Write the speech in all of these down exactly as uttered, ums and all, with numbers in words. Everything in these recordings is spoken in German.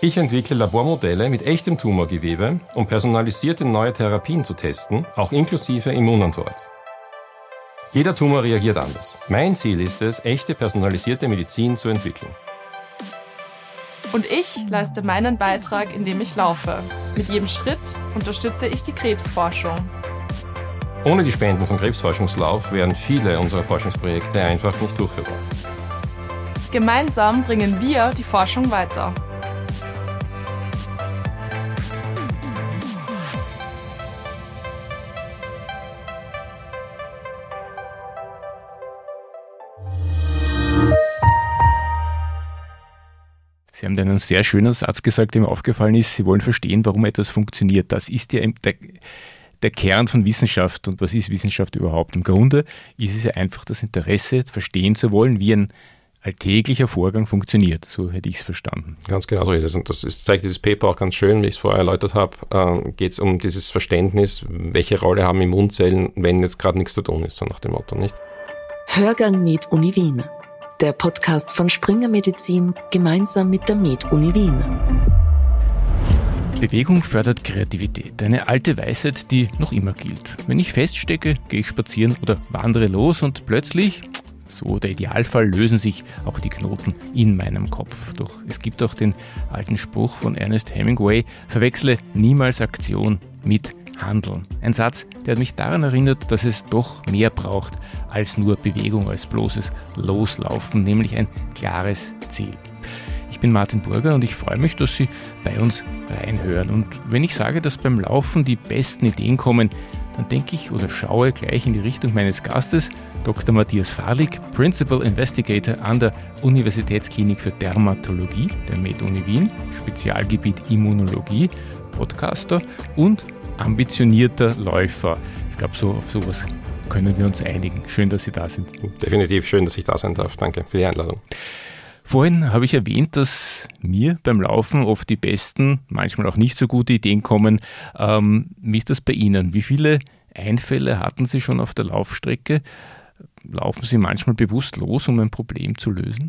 Ich entwickle Labormodelle mit echtem Tumorgewebe, um personalisierte neue Therapien zu testen, auch inklusive Immunantwort. Jeder Tumor reagiert anders. Mein Ziel ist es, echte personalisierte Medizin zu entwickeln. Und ich leiste meinen Beitrag, indem ich laufe. Mit jedem Schritt unterstütze ich die Krebsforschung. Ohne die Spenden vom Krebsforschungslauf wären viele unserer Forschungsprojekte einfach nicht durchführbar. Gemeinsam bringen wir die Forschung weiter. Sie haben einen sehr schönen Satz gesagt, der mir aufgefallen ist. Sie wollen verstehen, warum etwas funktioniert. Das ist ja der, der Kern von Wissenschaft. Und was ist Wissenschaft überhaupt? Im Grunde ist es ja einfach das Interesse, verstehen zu wollen, wie ein alltäglicher Vorgang funktioniert. So hätte ich es verstanden. Ganz genau so ist es. Und das ist, zeigt dieses Paper auch ganz schön, wie ich es vorher erläutert habe. Ähm, geht es um dieses Verständnis, welche Rolle haben Immunzellen, wenn jetzt gerade nichts zu tun ist, so nach dem Motto, nicht? Hörgang Med Uni Wien. Der Podcast von Springer Medizin gemeinsam mit der Med Uni Wien. Bewegung fördert Kreativität. Eine alte Weisheit, die noch immer gilt. Wenn ich feststecke, gehe ich spazieren oder wandere los und plötzlich, so der Idealfall, lösen sich auch die Knoten in meinem Kopf. Doch es gibt auch den alten Spruch von Ernest Hemingway: Verwechsle niemals Aktion mit Handeln. Ein Satz, der mich daran erinnert, dass es doch mehr braucht als nur Bewegung, als bloßes Loslaufen, nämlich ein klares Ziel. Ich bin Martin Burger und ich freue mich, dass Sie bei uns reinhören. Und wenn ich sage, dass beim Laufen die besten Ideen kommen, dann denke ich oder schaue gleich in die Richtung meines Gastes, Doktor Matthias Farlig, Principal Investigator an der Universitätsklinik für Dermatologie der Med Uni Wien, Spezialgebiet Immunologie, Podcaster und ambitionierter Läufer. Ich glaube, so auf sowas können wir uns einigen. Schön, dass Sie da sind. Definitiv schön, dass ich da sein darf. Danke für die Einladung. Vorhin habe ich erwähnt, dass mir beim Laufen oft die besten, manchmal auch nicht so gute Ideen kommen. Ähm, wie ist das bei Ihnen? Wie viele Einfälle hatten Sie schon auf der Laufstrecke? Laufen Sie manchmal bewusst los, um ein Problem zu lösen?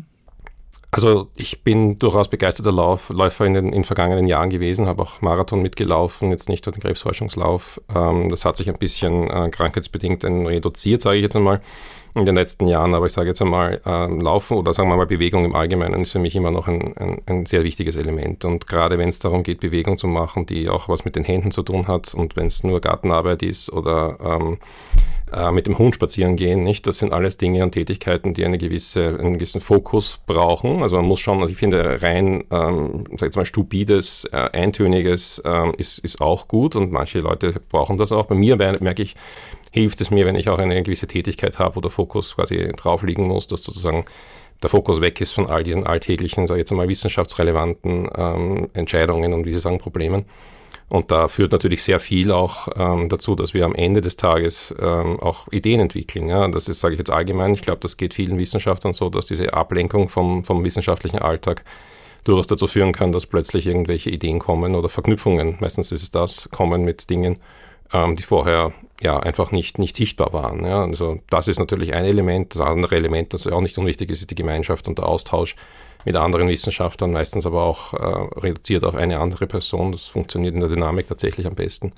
Also ich bin durchaus begeisterter Lauf, Läufer in den in vergangenen Jahren gewesen, habe auch Marathon mitgelaufen, jetzt nicht nur den Krebsforschungslauf. Ähm, das hat sich ein bisschen äh, krankheitsbedingt reduziert, sage ich jetzt einmal, in den letzten Jahren. Aber ich sage jetzt einmal, äh, Laufen oder sagen wir mal Bewegung im Allgemeinen ist für mich immer noch ein, ein, ein sehr wichtiges Element. Und gerade wenn es darum geht, Bewegung zu machen, die auch was mit den Händen zu tun hat und wenn es nur Gartenarbeit ist oder ähm, äh, mit dem Hund spazieren gehen, nicht? Das sind alles Dinge und Tätigkeiten, die eine gewisse, einen gewissen Fokus brauchen. Also man muss schon, also ich finde rein, ähm, sag jetzt mal stupides, äh, eintöniges ähm, ist, ist auch gut und manche Leute brauchen das auch. Bei mir merke ich, hilft es mir, wenn ich auch eine gewisse Tätigkeit habe, wo der Fokus quasi drauf liegen muss, dass sozusagen der Fokus weg ist von all diesen alltäglichen, sag ich jetzt mal wissenschaftsrelevanten ähm, Entscheidungen und wie Sie sagen, Problemen. Und da führt natürlich sehr viel auch ähm, dazu, dass wir am Ende des Tages ähm, auch Ideen entwickeln. Ja? Das ist, sage ich jetzt allgemein, ich glaube, das geht vielen Wissenschaftlern so, dass diese Ablenkung vom, vom wissenschaftlichen Alltag durchaus dazu führen kann, dass plötzlich irgendwelche Ideen kommen oder Verknüpfungen, meistens ist es das, kommen mit Dingen, ähm, die vorher ja einfach nicht, nicht sichtbar waren. Ja? Also das ist natürlich ein Element. Das andere Element, das auch nicht unwichtig ist, ist die Gemeinschaft und der Austausch mit anderen Wissenschaftlern, meistens aber auch äh, reduziert auf eine andere Person. Das funktioniert in der Dynamik tatsächlich am besten.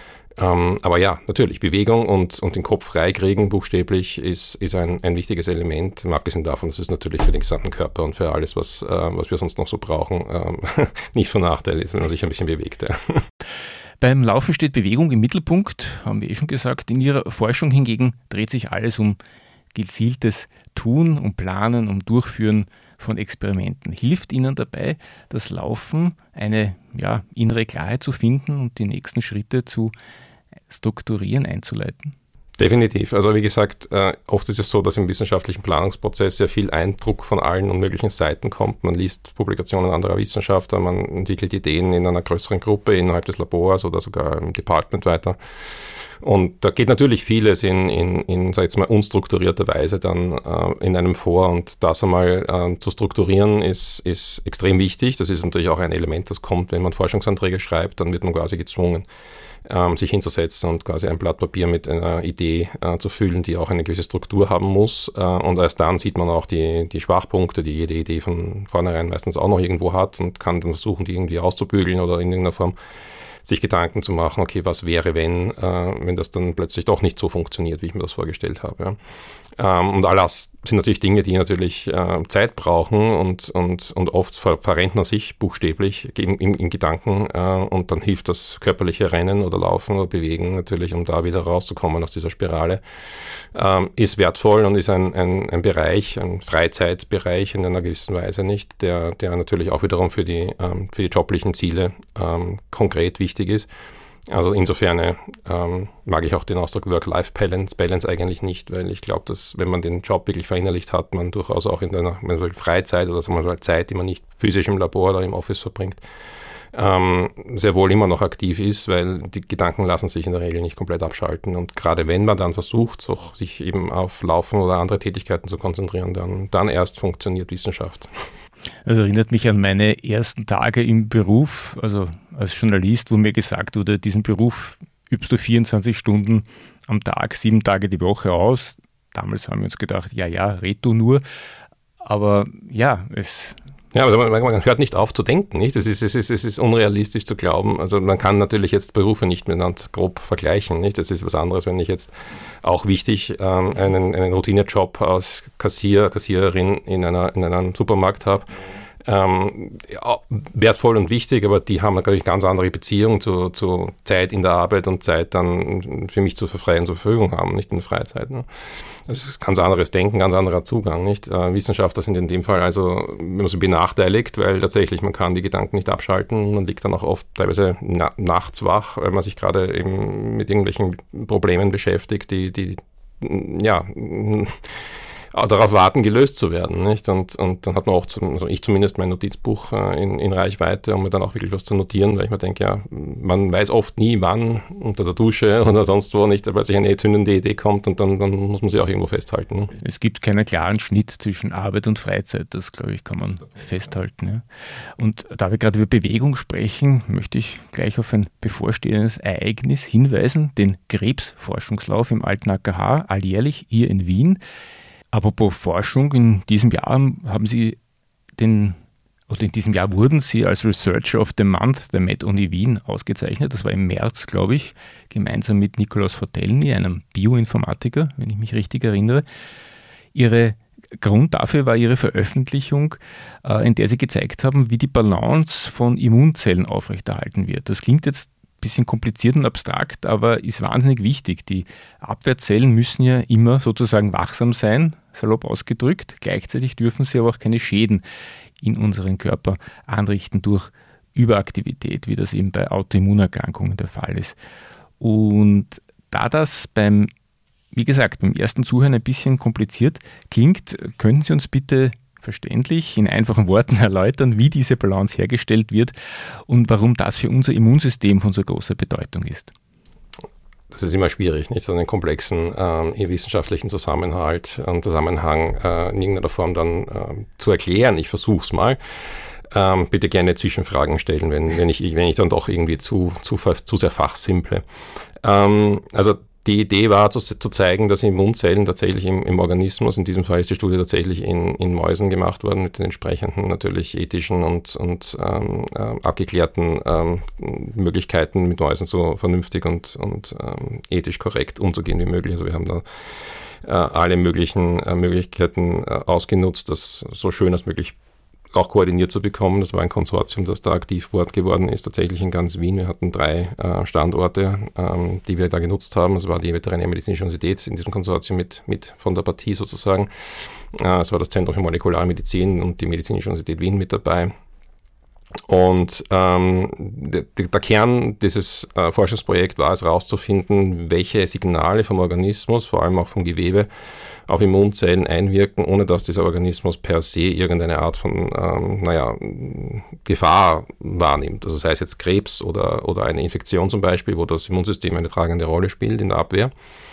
Ähm, aber ja, natürlich, Bewegung und, und den Kopf freikriegen, buchstäblich, ist, ist ein, ein wichtiges Element. Mal abgesehen davon, dass es natürlich für den gesamten Körper und für alles, was, äh, was wir sonst noch so brauchen, ähm, nicht von Nachteil ist, wenn man sich ein bisschen bewegt. Ja. Beim Laufen steht Bewegung im Mittelpunkt, haben wir eh schon gesagt. In Ihrer Forschung hingegen dreht sich alles um gezieltes Tun, um Planen, um Durchführen von Experimenten. Hilft Ihnen dabei, das Laufen eine ja, innere Klarheit zu finden und die nächsten Schritte zu strukturieren, einzuleiten? Definitiv. Also wie gesagt, äh, oft ist es so, dass im wissenschaftlichen Planungsprozess sehr viel Eindruck von allen und möglichen Seiten kommt. Man liest Publikationen anderer Wissenschaftler, man entwickelt Ideen in einer größeren Gruppe innerhalb des Labors oder sogar im Department weiter. Und da geht natürlich vieles in, in, in sag ich jetzt mal, unstrukturierter Weise dann äh, in einem vor. Und das einmal äh, zu strukturieren ist, ist extrem wichtig. Das ist natürlich auch ein Element, das kommt, wenn man Forschungsanträge schreibt, dann wird man quasi gezwungen, ähm, sich hinzusetzen und quasi ein Blatt Papier mit einer Idee äh, zu füllen, die auch eine gewisse Struktur haben muss. Äh, und erst dann sieht man auch die, die Schwachpunkte, die jede Idee von vornherein meistens auch noch irgendwo hat und kann dann versuchen, die irgendwie auszubügeln oder in irgendeiner Form sich Gedanken zu machen, okay, was wäre, wenn, äh, wenn das dann plötzlich doch nicht so funktioniert, wie ich mir das vorgestellt habe. Ja. Ähm, und all das sind natürlich Dinge, die natürlich äh, Zeit brauchen und, und, und oft ver verrennt man sich buchstäblich in, in, in Gedanken äh, und dann hilft das körperliche Rennen oder Laufen oder Bewegen natürlich, um da wieder rauszukommen aus dieser Spirale. Ähm, ist wertvoll und ist ein, ein, ein Bereich, ein Freizeitbereich in einer gewissen Weise nicht, der, der natürlich auch wiederum für die, ähm, für die joblichen Ziele ähm, konkret wichtig ist. Also insofern ähm, mag ich auch den Ausdruck Work-Life-Balance Balance eigentlich nicht, weil ich glaube, dass wenn man den Job wirklich verinnerlicht hat, man durchaus auch in einer Freizeit oder sagen wir mal Zeit, die man nicht physisch im Labor oder im Office verbringt, ähm, sehr wohl immer noch aktiv ist, weil die Gedanken lassen sich in der Regel nicht komplett abschalten. Und gerade wenn man dann versucht, so, sich eben auf Laufen oder andere Tätigkeiten zu konzentrieren, dann, dann erst funktioniert Wissenschaft. Also erinnert mich an meine ersten Tage im Beruf, also als Journalist, wo mir gesagt wurde, diesen Beruf übst du vierundzwanzig Stunden am Tag, sieben Tage die Woche aus. Damals haben wir uns gedacht, ja, ja, red du nur. Aber ja, es... Ja, also man, man hört nicht auf zu denken, nicht? Es ist, es ist, es ist unrealistisch zu glauben. Also man kann natürlich jetzt Berufe nicht miteinander grob vergleichen, nicht? Das ist was anderes, wenn ich jetzt auch wichtig ähm, einen, einen Routinejob als Kassier, Kassiererin in einer, in einem Supermarkt habe. Ähm, ja, wertvoll und wichtig, aber die haben natürlich ganz andere Beziehungen zu, zu Zeit in der Arbeit und Zeit dann für mich zur freien zur Verfügung haben, nicht in der Freizeit. Ne? Das ist ganz anderes Denken, ganz anderer Zugang, nicht? Äh, Wissenschaftler sind in dem Fall also, wenn man so benachteiligt, weil tatsächlich man kann die Gedanken nicht abschalten, man liegt dann auch oft teilweise na nachts wach, weil man sich gerade eben mit irgendwelchen Problemen beschäftigt, die, die ja, darauf warten, gelöst zu werden, nicht? Und, und dann hat man auch, zum, also ich zumindest mein Notizbuch äh, in, in Reichweite, um mir dann auch wirklich was zu notieren, weil ich mir denke, ja, man weiß oft nie, wann unter der Dusche oder sonst wo nicht, weil sich eine zündende Idee kommt und dann, dann muss man sie auch irgendwo festhalten. Ne? Es gibt keinen klaren Schnitt zwischen Arbeit und Freizeit, das, glaube ich, kann man festhalten. Ja. Und da wir gerade über Bewegung sprechen, möchte ich gleich auf ein bevorstehendes Ereignis hinweisen, den Krebsforschungslauf im Alten A K H, alljährlich hier in Wien. Apropos Forschung, in diesem Jahr haben Sie den, oder in diesem Jahr wurden Sie als Researcher of the Month der Med-Uni Wien ausgezeichnet. Das war im März, glaube ich, gemeinsam mit Nikolaus Fortelny, einem Bioinformatiker, wenn ich mich richtig erinnere. Ihre Grund dafür war Ihre Veröffentlichung, in der Sie gezeigt haben, wie die Balance von Immunzellen aufrechterhalten wird. Das klingt jetzt bisschen kompliziert und abstrakt, aber ist wahnsinnig wichtig. Die Abwehrzellen müssen ja immer sozusagen wachsam sein, salopp ausgedrückt. Gleichzeitig dürfen sie aber auch keine Schäden in unseren Körper anrichten durch Überaktivität, wie das eben bei Autoimmunerkrankungen der Fall ist. Und da das beim, wie gesagt, beim ersten Zuhören ein bisschen kompliziert klingt, könnten Sie uns bitte verständlich in einfachen Worten erläutern, wie diese Balance hergestellt wird und warum das für unser Immunsystem von so großer Bedeutung ist. Das ist immer schwierig, nicht so einen komplexen äh, wissenschaftlichen Zusammenhalt und Zusammenhang äh, in irgendeiner Form dann äh, zu erklären. Ich versuche es mal. Ähm, bitte gerne Zwischenfragen stellen, wenn, wenn, ich, wenn ich dann doch irgendwie zu, zu, zu sehr fachsimple. Ähm, also Die Idee war zu, zu zeigen, dass Immunzellen tatsächlich im, im Organismus, in diesem Fall ist die Studie tatsächlich in, in Mäusen gemacht worden, mit den entsprechenden natürlich ethischen und, und ähm, äh, abgeklärten ähm, Möglichkeiten, mit Mäusen so vernünftig und, und ähm, ethisch korrekt umzugehen wie möglich. Also wir haben da äh, alle möglichen äh, Möglichkeiten äh, ausgenutzt, das so schön als möglich auch koordiniert zu bekommen. Das war ein Konsortium, das da aktiv geworden ist, tatsächlich in ganz Wien. Wir hatten drei äh, Standorte, ähm, die wir da genutzt haben. Es war die Veterinärmedizinische Universität in diesem Konsortium mit, mit von der Partie sozusagen. Äh, es war das Zentrum für Molekulare Medizin und die Medizinische Universität Wien mit dabei. Und ähm, der, der Kern dieses äh, Forschungsprojekts war es, herauszufinden, welche Signale vom Organismus, vor allem auch vom Gewebe, auf Immunzellen einwirken, ohne dass dieser Organismus per se irgendeine Art von ähm, naja, Gefahr wahrnimmt. Also sei es jetzt Krebs oder, oder eine Infektion zum Beispiel, wo das Immunsystem eine tragende Rolle spielt in der Abwehr.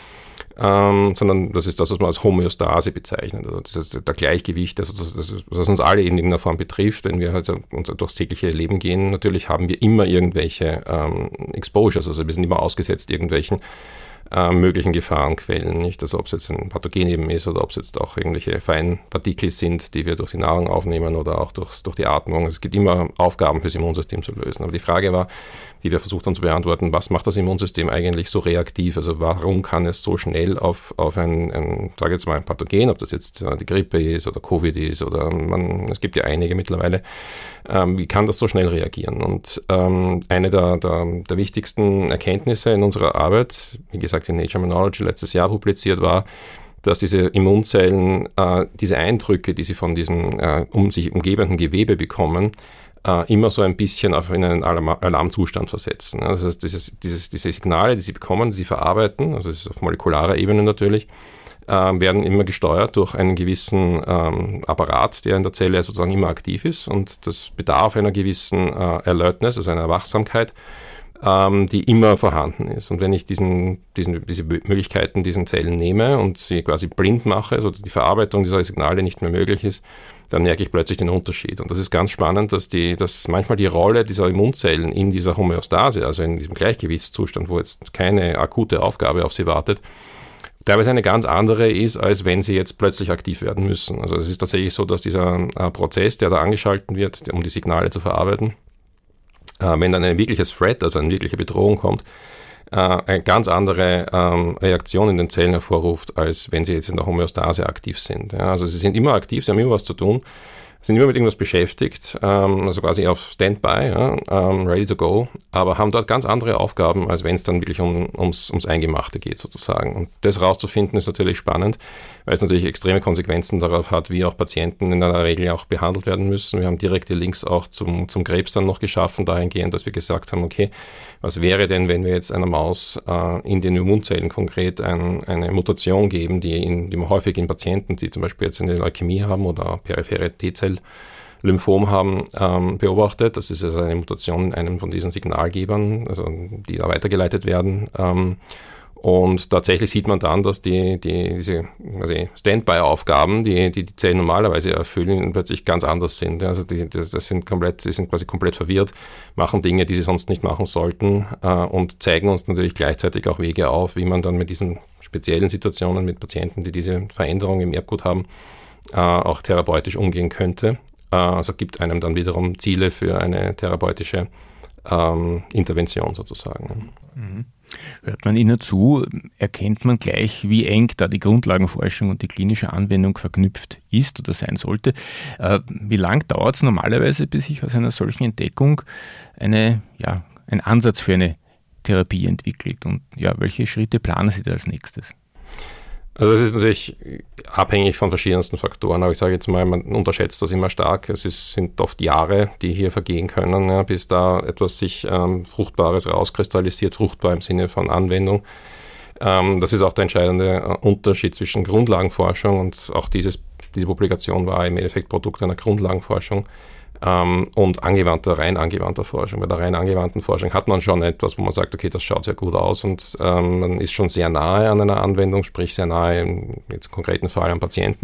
Ähm, sondern das ist das, was man als Homöostase bezeichnet. Also das ist der Gleichgewicht, also das, das, was uns alle in irgendeiner Form betrifft. Wenn wir also unser durchs tägliche Leben gehen, natürlich haben wir immer irgendwelche ähm, Exposures, also wir sind immer ausgesetzt irgendwelchen äh, möglichen Gefahrenquellen, nicht? Also ob es jetzt ein Pathogen eben ist oder ob es jetzt auch irgendwelche Feinpartikel sind, die wir durch die Nahrung aufnehmen oder auch durchs, durch die Atmung. Es gibt immer Aufgaben fürs Immunsystem zu lösen. Aber die Frage war, die wir versucht haben zu beantworten, was macht das Immunsystem eigentlich so reaktiv? Also warum kann es so schnell auf, auf ein, ein sage jetzt mal, ein Pathogen, ob das jetzt die Grippe ist oder Covid ist oder man, es gibt ja einige mittlerweile, ähm, wie kann das so schnell reagieren? Und ähm, eine der, der, der wichtigsten Erkenntnisse in unserer Arbeit, wie gesagt in Nature Immunology letztes Jahr publiziert war, dass diese Immunzellen äh, diese Eindrücke, die sie von diesem äh, um sich umgebenden Gewebe bekommen, äh, immer so ein bisschen auf in einen Alarm- Alarmzustand versetzen. Also das heißt, dieses, dieses, diese Signale, die sie bekommen, die sie verarbeiten, also das ist auf molekularer Ebene natürlich, äh, werden immer gesteuert durch einen gewissen ähm, Apparat, der in der Zelle sozusagen immer aktiv ist, und das bedarf einer gewissen äh, Alertness, also einer Wachsamkeit, ähm, die immer vorhanden ist. Und wenn ich diesen, diesen, diese Möglichkeiten diesen Zellen nehme und sie quasi blind mache, also die Verarbeitung dieser Signale nicht mehr möglich ist, dann merke ich plötzlich den Unterschied. Und das ist ganz spannend, dass, die, dass manchmal die Rolle dieser Immunzellen in dieser Homöostase, also in diesem Gleichgewichtszustand, wo jetzt keine akute Aufgabe auf sie wartet, teilweise eine ganz andere ist, als wenn sie jetzt plötzlich aktiv werden müssen. Also es ist tatsächlich so, dass dieser äh, Prozess, der da angeschalten wird, um die Signale zu verarbeiten, äh, wenn dann ein wirkliches Threat, also eine wirkliche Bedrohung kommt, eine ganz andere ähm, Reaktion in den Zellen hervorruft, als wenn sie jetzt in der Homöostase aktiv sind. Ja, also sie sind immer aktiv, sie haben immer was zu tun, sind immer mit irgendwas beschäftigt, ähm, also quasi auf Standby, ja, ähm, ready to go, aber haben dort ganz andere Aufgaben, als wenn es dann wirklich um, ums, ums Eingemachte geht sozusagen. Und das rauszufinden ist natürlich spannend, weil es natürlich extreme Konsequenzen darauf hat, wie auch Patienten in der Regel auch behandelt werden müssen. Wir haben direkte Links auch zum, zum Krebs dann noch geschaffen, dahingehend, dass wir gesagt haben, okay, was wäre denn, wenn wir jetzt einer Maus äh, in den Immunzellen konkret ein, eine Mutation geben, die, in, die man häufig in Patienten, die zum Beispiel jetzt eine Leukämie haben oder periphere T-Zell-Lymphom haben, ähm, beobachtet. Das ist also eine Mutation in einem von diesen Signalgebern, also die da weitergeleitet werden. Ähm, Und tatsächlich sieht man dann, dass die, die, diese also Standby-Aufgaben, die, die die Zellen normalerweise erfüllen, plötzlich ganz anders sind. Also die, das sind komplett, die sind quasi komplett verwirrt, machen Dinge, die sie sonst nicht machen sollten, äh, und zeigen uns natürlich gleichzeitig auch Wege auf, wie man dann mit diesen speziellen Situationen mit Patienten, die diese Veränderung im Erbgut haben, äh, auch therapeutisch umgehen könnte. Äh, also gibt einem dann wiederum Ziele für eine therapeutische ähm, Intervention sozusagen. Mhm. Hört man Ihnen zu, erkennt man gleich, wie eng da die Grundlagenforschung und die klinische Anwendung verknüpft ist oder sein sollte. Äh, wie lang dauert es normalerweise, bis sich aus einer solchen Entdeckung eine, ja, ein Ansatz für eine Therapie entwickelt? Und ja, welche Schritte planen Sie da als nächstes? Also es ist natürlich abhängig von verschiedensten Faktoren, aber ich sage jetzt mal, man unterschätzt das immer stark. Es ist, sind oft Jahre, die hier vergehen können, ja, bis da etwas sich ähm, Fruchtbares rauskristallisiert, fruchtbar im Sinne von Anwendung. Ähm, das ist auch der entscheidende äh, Unterschied zwischen Grundlagenforschung, und auch dieses, diese Publikation war im Endeffekt Produkt einer Grundlagenforschung ähm, und angewandter, rein angewandter Forschung. Bei der rein angewandten Forschung hat man schon etwas, wo man sagt, okay, das schaut sehr gut aus, und ähm, man ist schon sehr nahe an einer Anwendung, sprich sehr nahe, im jetzt konkreten Fall am Patienten.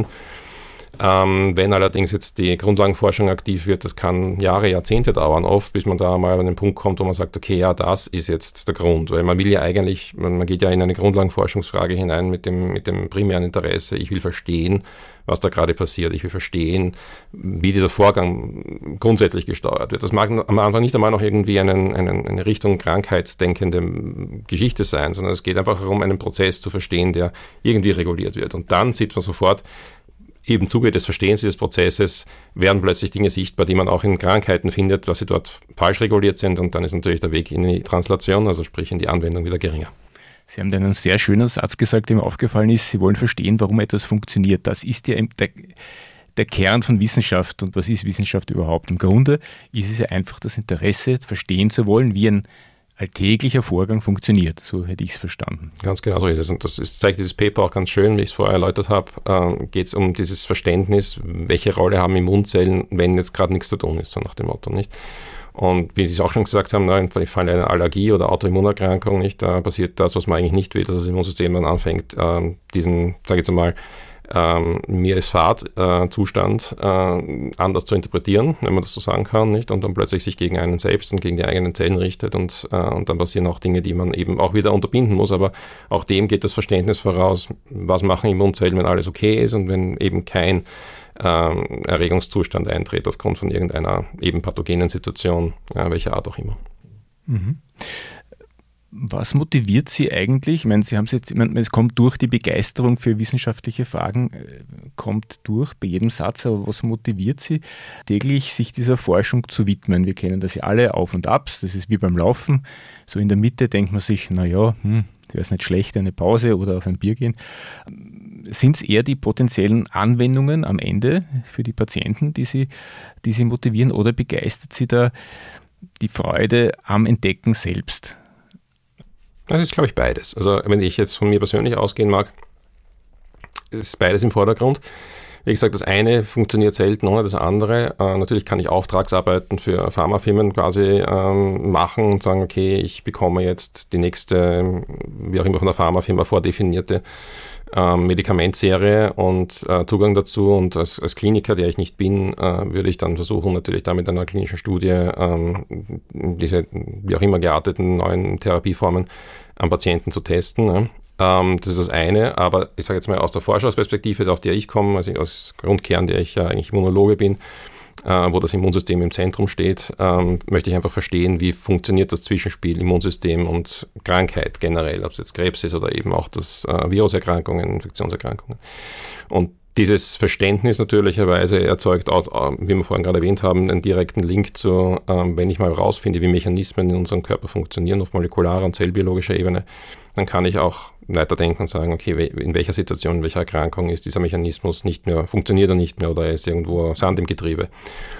Ähm, wenn allerdings jetzt die Grundlagenforschung aktiv wird, das kann Jahre, Jahrzehnte dauern oft, bis man da mal an den Punkt kommt, wo man sagt, okay, ja, das ist jetzt der Grund, weil man will ja eigentlich, man, man geht ja in eine Grundlagenforschungsfrage hinein mit dem, mit dem primären Interesse, ich will verstehen, was da gerade passiert, ich will verstehen, wie dieser Vorgang grundsätzlich gesteuert wird. Das mag am Anfang nicht einmal noch irgendwie einen, einen, eine Richtung krankheitsdenkende Geschichte sein, sondern es geht einfach darum, einen Prozess zu verstehen, der irgendwie reguliert wird. Und dann sieht man sofort, eben im Zuge des Verstehens dieses Prozesses werden plötzlich Dinge sichtbar, die man auch in Krankheiten findet, dass sie dort falsch reguliert sind, und dann ist natürlich der Weg in die Translation, also sprich in die Anwendung, wieder geringer. Sie haben einen sehr schönen Satz gesagt, der mir aufgefallen ist, Sie wollen verstehen, warum etwas funktioniert. Das ist ja der, der Kern von Wissenschaft. Und was ist Wissenschaft überhaupt? Im Grunde ist es ja einfach das Interesse, verstehen zu wollen, wie ein alltäglicher Vorgang funktioniert. So hätte ich es verstanden. Ganz genau so ist es. Und das ist, zeigt dieses Paper auch ganz schön, wie ich es vorher erläutert habe. Ähm, geht es um dieses Verständnis, welche Rolle haben Immunzellen, wenn jetzt gerade nichts zu tun ist, so nach dem Motto, nicht? Und wie Sie es auch schon gesagt haben, ne, im Fall einer Allergie oder Autoimmunerkrankung, nicht, da passiert das, was man eigentlich nicht will, dass das Immunsystem dann anfängt, ähm, diesen, sage ich jetzt mal, ähm, mir ist Fahrt-Zustand äh, äh, anders zu interpretieren, wenn man das so sagen kann, nicht? Und dann plötzlich sich gegen einen selbst und gegen die eigenen Zellen richtet und, äh, und dann passieren auch Dinge, die man eben auch wieder unterbinden muss, aber auch dem geht das Verständnis voraus, was machen Immunzellen, wenn alles okay ist und wenn eben kein ähm, Erregungszustand eintritt aufgrund von irgendeiner eben pathogenen Situation, ja, welcher Art auch immer. Mhm. Was motiviert Sie eigentlich? Ich meine, Sie haben es jetzt, ich meine, es kommt durch die Begeisterung für wissenschaftliche Fragen, kommt durch bei jedem Satz, aber was motiviert Sie, täglich sich dieser Forschung zu widmen? Wir kennen das ja alle, Auf und Abs, das ist wie beim Laufen. So in der Mitte denkt man sich, naja, hm, wäre es nicht schlecht, eine Pause oder auf ein Bier gehen. Sind es eher die potenziellen Anwendungen am Ende für die Patienten, die Sie, die Sie motivieren, oder begeistert Sie da die Freude am Entdecken selbst? Das ist, glaube ich, beides. Also wenn ich jetzt von mir persönlich ausgehen mag, ist beides im Vordergrund. Wie gesagt, das eine funktioniert selten ohne das andere. Äh, natürlich kann ich Auftragsarbeiten für Pharmafirmen quasi ähm, machen und sagen, okay, ich bekomme jetzt die nächste, wie auch immer von der Pharmafirma vordefinierte ähm, Medikamentserie und äh, Zugang dazu. Und als, als Kliniker, der ich nicht bin, äh, würde ich dann versuchen, natürlich da mit einer klinischen Studie ähm, diese, wie auch immer gearteten neuen Therapieformen am Patienten zu testen. Ne? Ähm, das ist das eine, aber ich sage jetzt mal aus der Forschungsperspektive, aus der ich komme, also aus Grundkern, der ich ja eigentlich Immunologe bin, äh, wo das Immunsystem im Zentrum steht, ähm, möchte ich einfach verstehen, wie funktioniert das Zwischenspiel Immunsystem und Krankheit generell, ob es jetzt Krebs ist oder eben auch das äh, Viruserkrankungen, Infektionserkrankungen. Und dieses Verständnis natürlicherweise erzeugt, auch, wie wir vorhin gerade erwähnt haben, einen direkten Link zu, ähm, wenn ich mal rausfinde, wie Mechanismen in unserem Körper funktionieren auf molekularer und zellbiologischer Ebene, dann kann ich auch weiterdenken und sagen, okay, in welcher Situation, in welcher Erkrankung ist dieser Mechanismus nicht mehr, funktioniert er nicht mehr oder er ist irgendwo Sand im Getriebe.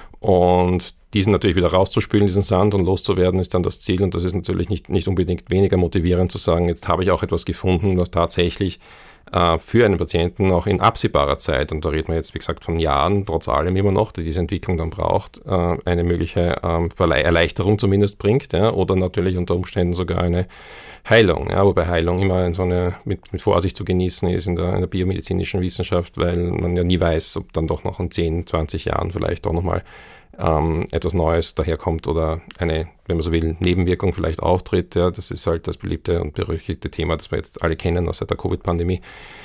Und diesen natürlich wieder rauszuspülen, diesen Sand, und loszuwerden, ist dann das Ziel. Und das ist natürlich nicht, nicht unbedingt weniger motivierend zu sagen, jetzt habe ich auch etwas gefunden, was tatsächlich äh, für einen Patienten auch in absehbarer Zeit, und da reden wir jetzt, wie gesagt, von Jahren, trotz allem immer noch, die diese Entwicklung dann braucht, äh, eine mögliche ähm, Erleichterung zumindest bringt, ja, oder natürlich unter Umständen sogar eine Heilung, ja, wobei Heilung immer so eine, mit, mit Vorsicht zu genießen ist in der, in der biomedizinischen Wissenschaft, weil man ja nie weiß, ob dann doch noch in zehn, zwanzig Jahren vielleicht auch nochmal ähm, etwas Neues daherkommt oder eine, wenn man so will, Nebenwirkung vielleicht auftritt. Ja, das ist halt das beliebte und berüchtigte Thema, das wir jetzt alle kennen aus der Covid-Pandemie.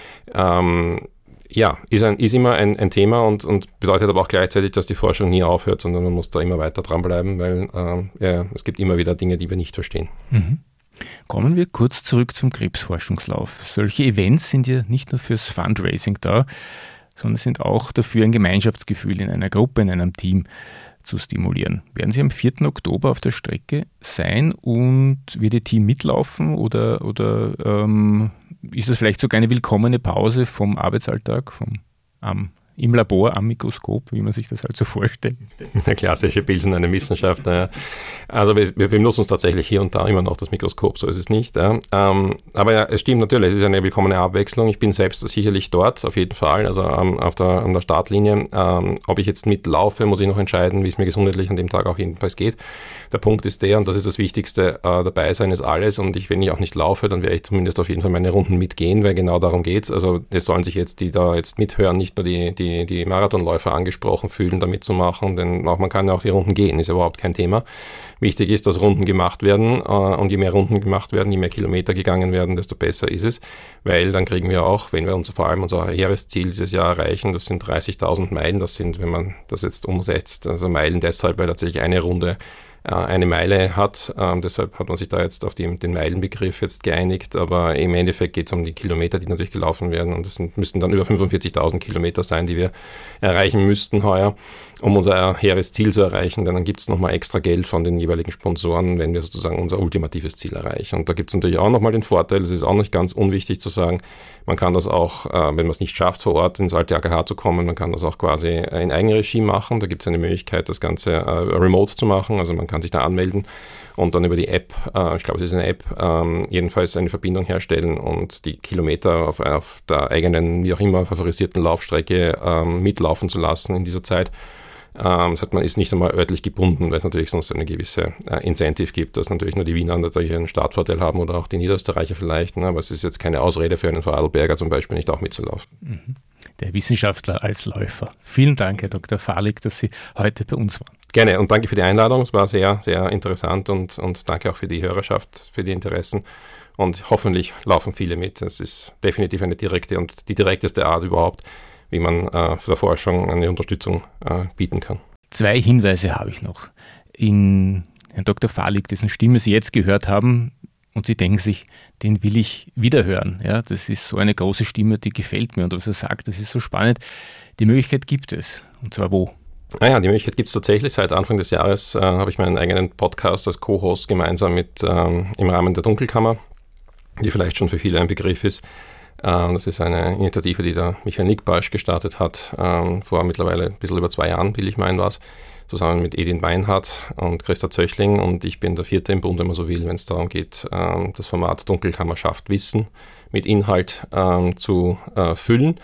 Ähm, ja, ist, ein, ist immer ein, ein Thema und, und bedeutet aber auch gleichzeitig, dass die Forschung nie aufhört, sondern man muss da immer weiter dranbleiben, weil ähm, ja, es gibt immer wieder Dinge, die wir nicht verstehen. Mhm. Kommen wir kurz zurück zum Krebsforschungslauf. Solche Events sind ja nicht nur fürs Fundraising da, sondern sind auch dafür, ein Gemeinschaftsgefühl in einer Gruppe, in einem Team zu stimulieren. Werden Sie am vierten Oktober auf der Strecke sein und wird Ihr Team mitlaufen oder, oder ähm, ist das vielleicht sogar eine willkommene Pause vom Arbeitsalltag, vom am im Labor am Mikroskop, wie man sich das halt so vorstellt? Eine klassische Bild in einer Wissenschaft. Ja. Also wir, wir benutzen uns tatsächlich hier und da immer noch das Mikroskop, so ist es nicht. Ja. Ähm, aber ja, es stimmt natürlich, es ist eine willkommene Abwechslung. Ich bin selbst sicherlich dort, auf jeden Fall, also ähm, auf der, an der Startlinie. Ähm, ob ich jetzt mitlaufe, muss ich noch entscheiden, wie es mir gesundheitlich an dem Tag auch jedenfalls geht. Der Punkt ist der, und das ist das Wichtigste, äh, dabei sein ist alles, und ich, wenn ich auch nicht laufe, dann werde ich zumindest auf jeden Fall meine Runden mitgehen, weil genau darum geht es. Also es sollen sich jetzt die da jetzt mithören, nicht nur die, die Die, die Marathonläufer angesprochen fühlen, da mitzumachen, denn auch man kann ja auch die Runden gehen, ist überhaupt kein Thema. Wichtig ist, dass Runden gemacht werden äh, und je mehr Runden gemacht werden, je mehr Kilometer gegangen werden, desto besser ist es, weil dann kriegen wir auch, wenn wir uns vor allem unser Heeresziel dieses Jahr erreichen, das sind dreißigtausend Meilen, das sind, wenn man das jetzt umsetzt, also Meilen deshalb, weil tatsächlich eine Runde eine Meile hat. Ähm, deshalb hat man sich da jetzt auf die, den Meilenbegriff jetzt geeinigt, aber im Endeffekt geht es um die Kilometer, die natürlich gelaufen werden, und es müssten dann über fünfundvierzigtausend Kilometer sein, die wir erreichen müssten heuer, um unser hehres Ziel zu erreichen. Denn dann gibt es nochmal extra Geld von den jeweiligen Sponsoren, wenn wir sozusagen unser ultimatives Ziel erreichen. Und da gibt es natürlich auch nochmal den Vorteil, es ist auch nicht ganz unwichtig zu sagen, man kann das auch, äh, wenn man es nicht schafft, vor Ort ins alte A K H zu kommen, man kann das auch quasi in Eigenregie machen. Da gibt es eine Möglichkeit, das Ganze äh, remote zu machen, also man kann sich da anmelden und dann über die App, äh, ich glaube, es ist eine App, ähm, jedenfalls eine Verbindung herstellen und die Kilometer auf, auf der eigenen, wie auch immer, favorisierten Laufstrecke ähm, mitlaufen zu lassen in dieser Zeit. Ähm, das heißt, man ist nicht einmal örtlich gebunden, weil es natürlich sonst eine gewisse äh, Incentive gibt, dass natürlich nur die Wiener natürlich einen Startvorteil haben oder auch die Niederösterreicher vielleicht, ne? Aber es ist jetzt keine Ausrede für einen Vorarlberger zum Beispiel nicht auch mitzulaufen. Mhm. Der Wissenschaftler als Läufer. Vielen Dank, Herr Doktor Farlig, dass Sie heute bei uns waren. Gerne und danke für die Einladung. Es war sehr, sehr interessant und, und danke auch für die Hörerschaft, für die Interessen. Und hoffentlich laufen viele mit. Es ist definitiv eine direkte und die direkteste Art überhaupt, wie man äh, für die Forschung eine Unterstützung äh, bieten kann. Zwei Hinweise habe ich noch. In Herrn Doktor Farlig, dessen Stimme Sie jetzt gehört haben, und Sie denken sich, den will ich wiederhören. Ja, das ist so eine große Stimme, die gefällt mir. Und was er sagt, das ist so spannend. Die Möglichkeit gibt es. Und zwar wo? Naja, die Möglichkeit gibt es tatsächlich. Seit Anfang des Jahres äh, habe ich meinen eigenen Podcast als Co-Host gemeinsam mit ähm, im Rahmen der Dunkelkammer, die vielleicht schon für viele ein Begriff ist. Ähm, das ist eine Initiative, die der Michael Nickbarsch gestartet hat, ähm, vor mittlerweile ein bisschen über zwei Jahren, will ich meinen, war es, zusammen mit Edin Weinhardt und Christa Zöchling. Und ich bin der Vierte im Bund, wenn man so will, wenn es darum geht, ähm, das Format Dunkelkammer schafft Wissen mit Inhalt ähm, zu äh, füllen.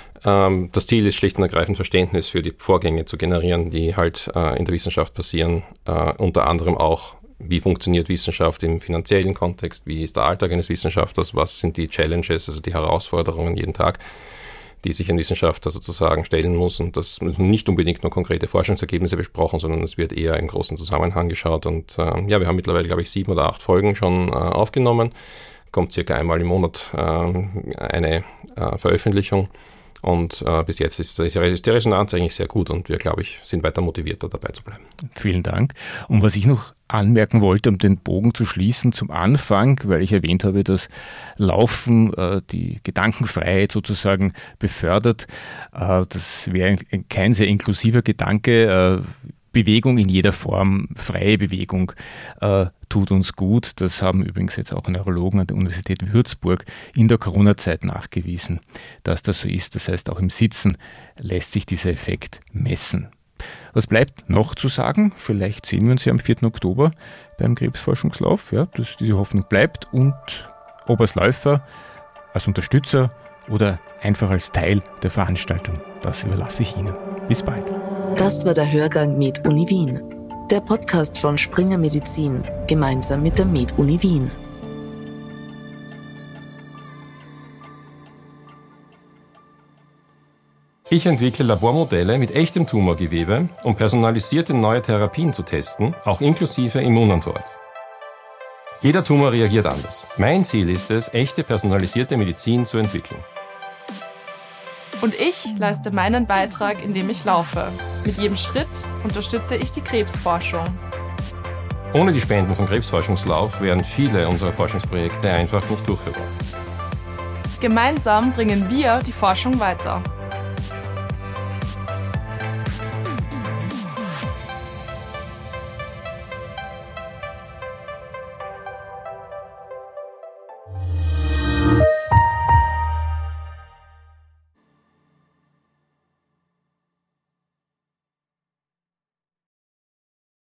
Das Ziel ist schlicht und ergreifend Verständnis für die Vorgänge zu generieren, die halt äh, in der Wissenschaft passieren. Äh, unter anderem auch, wie funktioniert Wissenschaft im finanziellen Kontext, wie ist der Alltag eines Wissenschaftlers, was sind die Challenges, also die Herausforderungen jeden Tag, die sich ein Wissenschaftler sozusagen stellen muss. Und das müssen nicht unbedingt nur konkrete Forschungsergebnisse besprochen, sondern es wird eher im großen Zusammenhang geschaut. Und äh, ja, wir haben mittlerweile, glaube ich, sieben oder acht Folgen schon äh, aufgenommen. Kommt circa einmal im Monat äh, eine äh, Veröffentlichung. Und äh, bis jetzt ist, ist die Resonanz eigentlich sehr gut und wir, glaube ich, sind weiter motivierter, dabei zu bleiben. Vielen Dank. Und was ich noch anmerken wollte, um den Bogen zu schließen zum Anfang, weil ich erwähnt habe, dass Laufen äh, die Gedankenfreiheit sozusagen befördert. Äh, das wäre ein, kein sehr inklusiver Gedanke. Äh, Bewegung in jeder Form, freie Bewegung, äh, tut uns gut. Das haben übrigens jetzt auch Neurologen an der Universität Würzburg in der Corona-Zeit nachgewiesen, dass das so ist. Das heißt, auch im Sitzen lässt sich dieser Effekt messen. Was bleibt noch zu sagen? Vielleicht sehen wir uns ja am vierten Oktober beim Krebsforschungslauf. Ja, dass diese Hoffnung bleibt und ob als Läufer, als Unterstützer oder einfach als Teil der Veranstaltung, das überlasse ich Ihnen. Bis bald. Das war der Hörgang Med Uni Wien, der Podcast von Springer Medizin, gemeinsam mit der Med Uni Wien. Ich entwickle Labormodelle mit echtem Tumorgewebe, um personalisierte neue Therapien zu testen, auch inklusive Immunantwort. Jeder Tumor reagiert anders. Mein Ziel ist es, echte personalisierte Medizin zu entwickeln. Und ich leiste meinen Beitrag, indem ich laufe. Mit jedem Schritt unterstütze ich die Krebsforschung. Ohne die Spenden vom Krebsforschungslauf wären viele unserer Forschungsprojekte einfach nicht durchführbar. Gemeinsam bringen wir die Forschung weiter.